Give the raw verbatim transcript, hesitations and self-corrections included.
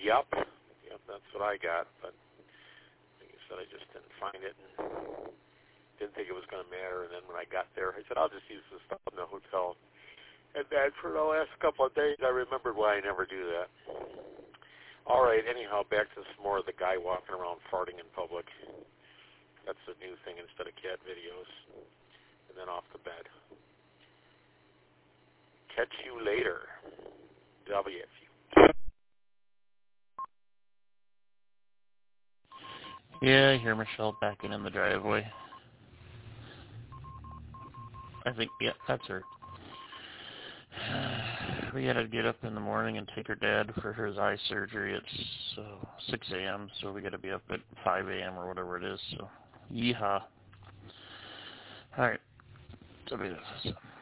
Yep. Yep, that's what I got. But like I said, I just didn't find it and didn't think it was going to matter. And then when I got there, I said, I'll just use the stuff in the hotel. And then for the last couple of days, I remembered why I never do that. All right, anyhow, back to some more of the guy walking around farting in public. That's the new thing instead of cat videos. And then off to bed. Catch you later. W F U. Yeah, I hear Michelle backing in the driveway. I think, yeah, that's her. We had to get up in the morning and take her dad for his eye surgery at uh, six a.m., so we got to be up at five a.m. or whatever it is, so yeehaw. All right. So